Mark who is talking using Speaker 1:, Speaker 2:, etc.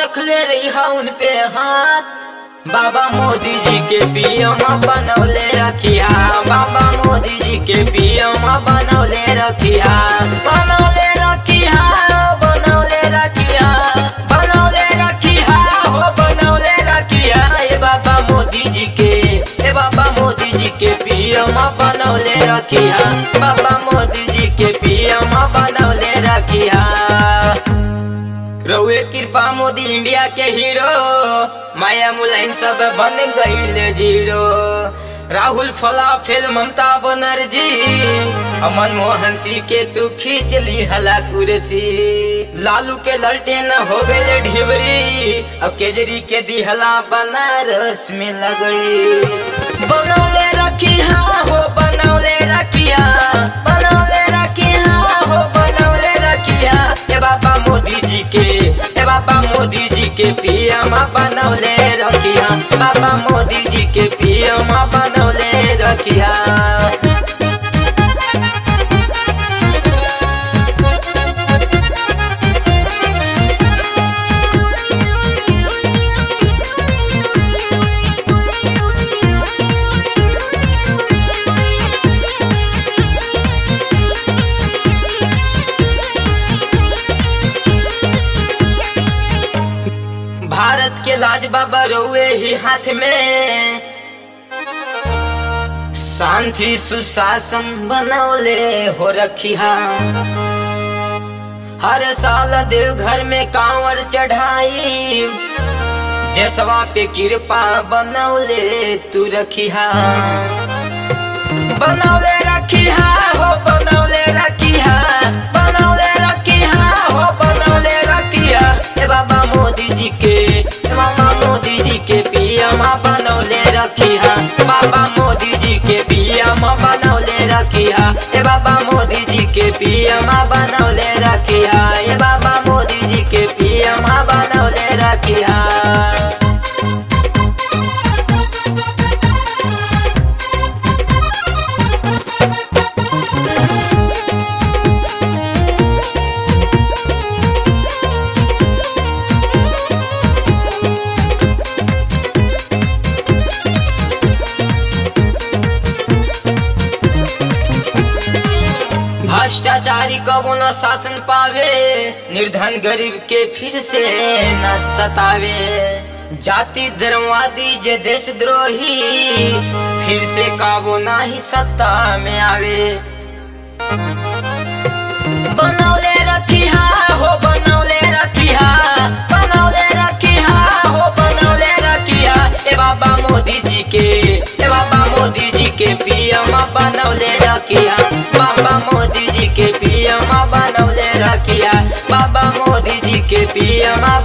Speaker 1: रख ले रही है उन पे हाथ। बाबा मोदी जी के पीएम बनौले रखिया, बाबा मोदी जी के पीएम बनौले रखिया, बनौले रखिया, बनौले रखिया, बनौले रखिया, हो बनौले रखिया। ए बाबा मोदी जी के, ए बाबा मोदी जी के पीएम बनौले रखिया, बाबा मोदी जी के पीएम बनौले रखिया। रउए कृपा मोदी इंडिया के हीरो, माया मुलायम सब बन गईल जीरो। राहुल फलाफेल ममता बनर्जी, मनमोहन सिंह के तू खींच ली हला कुर्सी। लालू के ललटेन हो गए ढिबरी, अब केजरी के दिहला बनारस में लगड़ी। बनौले रखिया हो बनौले रखिया, बनौले रखिया हो बनौले रखिया। ए बाबा मोदी जी के, ए बाबा मोदी जी के पीएम बनौले रखिया, बाबा मोदी जी के पीएम बनौले रखिया। भारत के लाज बाबा रउए ही हाथ में, शांति सुशासन बनौले हो रखिया। हर साल देवघर में कांवर चढ़ाई, देशवा पे कृपा बनौले तू रखिया। बनौले रखिया हो बनौले रखिया, बनौले रखिया हो बनौले रखिया। ए बाबा मोदी जी के, बाबा मोदी जी के पीएम बनौले रखिया, बाबा मोदी जी के पीएम बनौले रखिया। ए बाबा मोदी जी के पीएम बनौले रखिया, ए बाबा मोदी जी के पीएम बनौले रखिया। भ्रष्टाचारी कबो न शासन पावे, निर्धन गरीब के फिर से न सतावे। जाति धर्मवादी जे देशद्रोही, फिर से कबो ना ही सत्ता में आवे। बनौले रखिया हो बनौले रखिया, बनौले रखिया हो बनौले रखिया। ए बाबा मोदी जी के, ए बाबा मोदी जी के पीएम बनौले रखिया, बाबा मोदी जी के पीएम बनौले रखिया, बाबा मोदी जी के पीएम